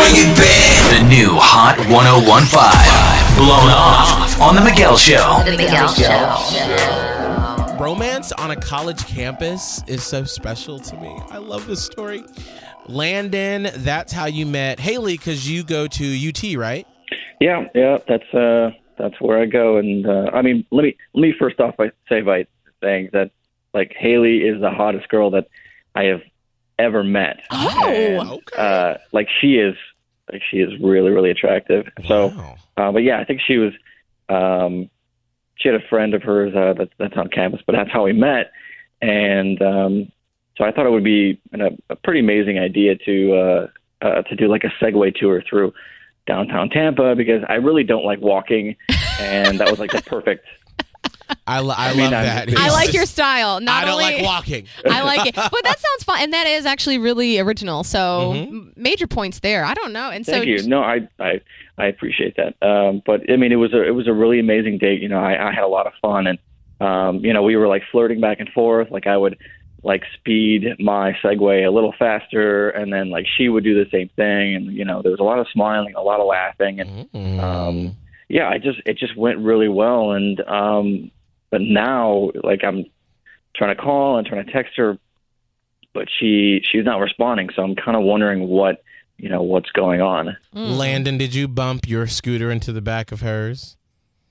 Bring it back. The new Hot 101.5. Blown off on The Miguel Show. The Miguel Show. Romance on a college campus is so special to me. I love this story. Landon, that's how you met Haley, because you go to UT, right? Yeah, that's where I go. And I mean, let me first off say by saying that like Haley is the hottest girl that I have ever met. Oh, and, okay. she is really, really attractive. So, but yeah, I think she was. She had a friend of hers that's on campus, but that's how we met. And so I thought it would be a pretty amazing idea to do like a Segway tour through downtown Tampa, because I really don't like walking, and that was like the perfect. I love that. I like your style. I don't like walking. I like it. But that sounds fun. And that is actually really original. So major points there. I don't know. And Thank you. No, I appreciate that. But I mean, it was a really amazing date. You know, I had a lot of fun, and you know, we were like flirting back and forth. Like I would like speed my Segway a little faster, and then like she would do the same thing. And you know, there was a lot of smiling, a lot of laughing, and yeah, it just went really well. And but now, like, I'm trying to call and trying to text her, but she's not responding. So I'm kind of wondering what's going on. Landon, did you bump your scooter into the back of hers?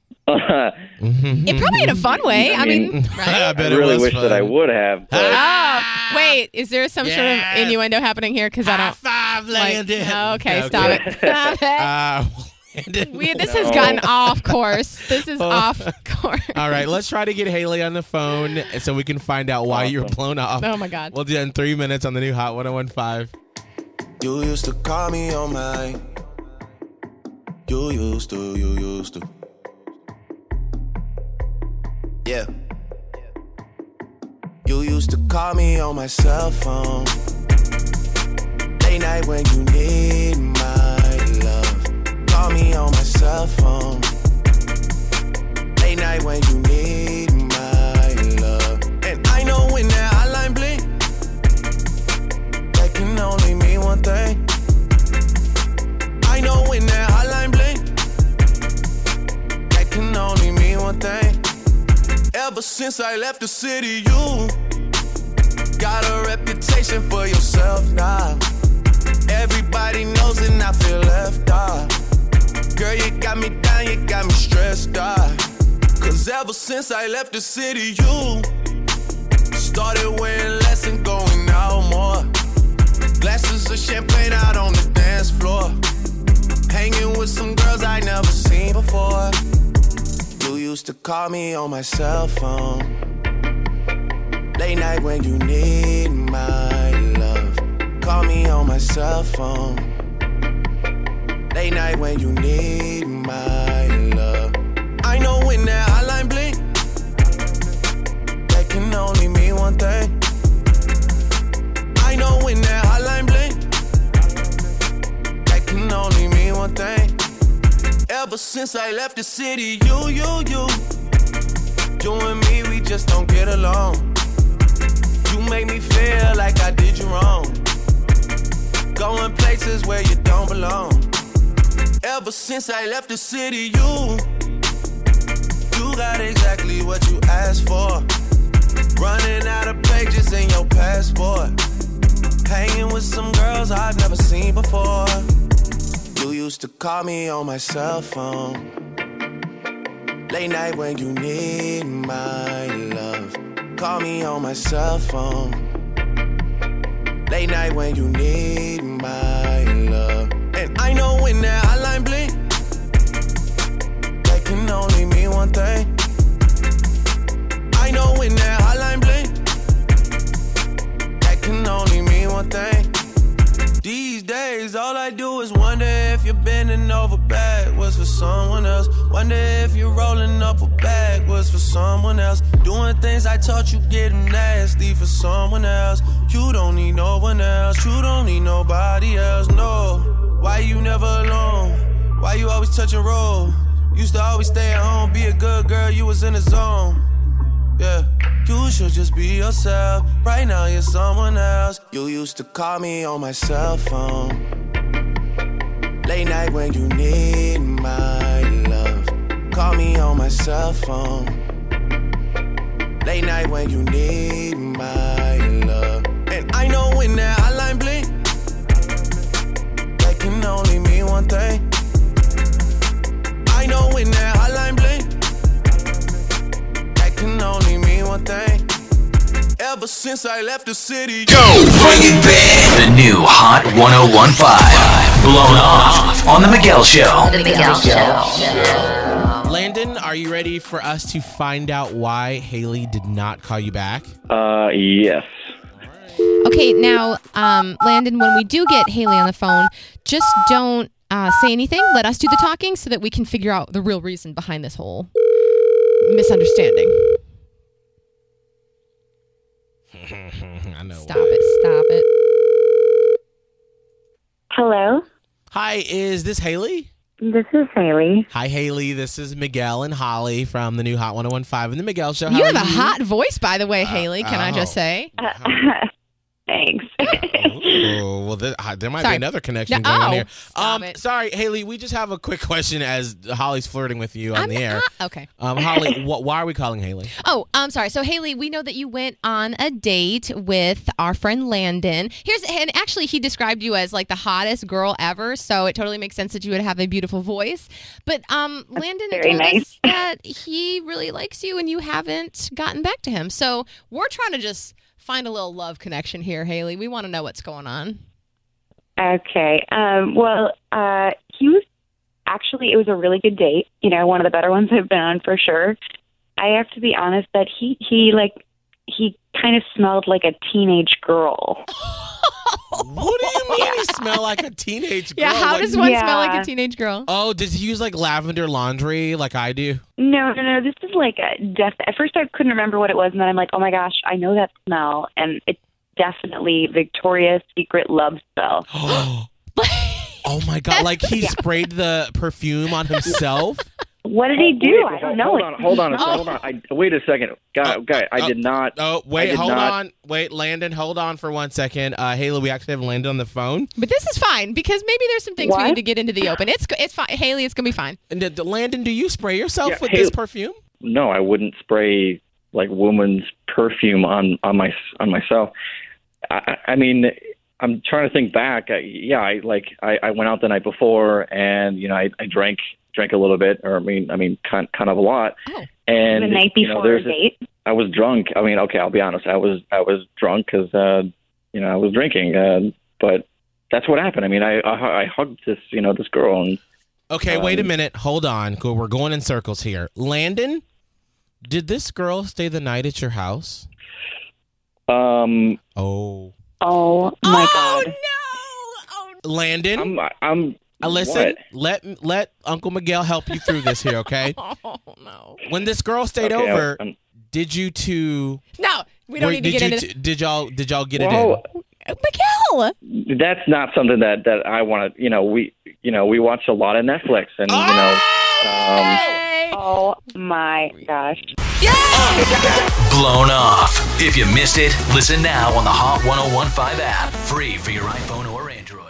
It probably in a fun way. I mean, right? I bet I really it was wish fun. that I would have. But Oh, wait. Is there some sort of innuendo happening here? Because I don't. High five, Landon. Okay, stop it. Stop it. Landon. This has gotten off course. This is off course. All right, let's try to get Haley on the phone so we can find out why you were blown off. Oh, my God. We'll do that in 3 minutes on the new Hot 101.5. You used to call me on my. You used to. Yeah. You used to call me on my cell phone. Late night when you need my love. Call me on my cell phone. Late night when you need my love. And I know when that hotline blink, that can only mean one thing. I know when that hotline blink, that can only mean one thing. Ever since I left the city, you got a reputation for yourself now. Everybody knows and I feel left out. Girl, you got me down, you got me stressed out. Cause ever since I left the city, you started wearing less and going out more. Glasses of champagne out on the dance floor. Hanging with some girls I never seen before. You used to call me on my cell phone. Late night when you need my love. Call me on my cell phone. Late night when you need my love. I know when that hotline blink, that can only mean one thing. I know when that hotline blink, that can only mean one thing. Ever since I left the city, you and me, we just don't get along. You make me feel like I did you wrong. Going places where you don't belong. Ever since I left the city, you got exactly what you asked for. Running out of pages in your passport. Hanging with some girls I've never seen before. You used to call me on my cell phone. Late night when you need my love. Call me on my cell phone. Late night when you need my love. And I know when that hotline blink, that can only mean one thing. I know when that hotline blink, that can only mean one thing. These days, all I do is wonder if you're bending over backwards for someone else. Wonder if you're rolling up a backwards for someone else. Doing things I taught you getting nasty for someone else. You don't need no one else. You don't need nobody else, no. Why you never alone? Why you always touch and roll? Used to always stay at home, be a good girl, you was in the zone. Yeah, you should just be yourself. Right now you're someone else. You used to call me on my cell phone. Late night when you need my love. Call me on my cell phone. Late night when you need my love. And I know when that hotline blink, that can only mean one thing. I know when that hotline blink, that can only mean one thing. Ever since I left the city, Bring it back. The new Hot 101.5. Blown Off on The Miguel Show. The Miguel Show. Landon, are you ready for us to find out why Haley did not call you back? Yes. Okay, now, Landon, when we do get Haley on the phone, just don't say anything. Let us do the talking so that we can figure out the real reason behind this whole misunderstanding. I know. Stop it. Hello, Hi, is this Haley? this is Haley. Hi, Haley. This is Miguel and Holly from the new Hot 101.5 and The Miguel Show. How You are have a hot voice, by the way, Haley. Can I just oh. say? Thanks. Oh, well, there might Sorry. be another connection No, going on here. stop it. Sorry, Haley. We just have a quick question as Holly's flirting with you on the air. Okay. Holly, why are we calling Haley? Oh, I'm sorry. So, Haley, we know that you went on a date with our friend Landon. And actually, he described you as like the hottest girl ever. So it totally makes sense that you would have a beautiful voice. But Landon very told nice. us that he really likes you and you haven't gotten back to him. So we're trying to just find a little love connection here, Haley. We want to know what's going on. Okay. He was actually, it was a really good date. You know, one of the better ones I've been on for sure. I have to be honest that he kind of smelled like a teenage girl. What do you mean you smell like a teenage girl? Yeah, how Like- does one Yeah. smell like a teenage girl? Oh, does he use like lavender laundry like I do? No. This is like at first I couldn't remember what it was, and then I'm like, oh my gosh, I know that smell, and it's definitely Victoria's Secret love spell. Oh my God, like he sprayed the perfume on himself? What did he do? I don't know. Hold on. Wait a second. Guy, I did not. Oh, I wait, did hold not- on. Wait, Landon, hold on for 1 second. Haley, we actually have Landon on the phone. But this is fine because maybe there's some things we What? need to get into the open. It's fine. Haley, it's going to be fine. And Landon, do you spray yourself Yeah, with Haley- this perfume? No, I wouldn't spray like woman's perfume on myself. I mean, I'm trying to think back. I went out the night before, and you know, I drank a little bit, or I mean, kind of a lot. Oh. And The night you know, before a there's date. I was drunk. I mean, okay, I'll be honest. I was drunk because you know, I was drinking. But that's what happened. I mean, I hugged this girl, and Okay, wait a minute. Hold on. We're going in circles here. Landon, did this girl stay the night at your house? um, Oh. Oh my God. Landon, I'm listen, what? let Uncle Miguel help you through this here, okay? Oh, no. When this girl stayed Okay, over, I'm- did you two No, we don't need to get into did y'all get Whoa. it Miguel! That's not something that I want to. We watch a lot of Netflix, and Hey! Oh my gosh. Blown Off. If you missed it, listen now on the Hot 101.5 app. Free for your iPhone or Android.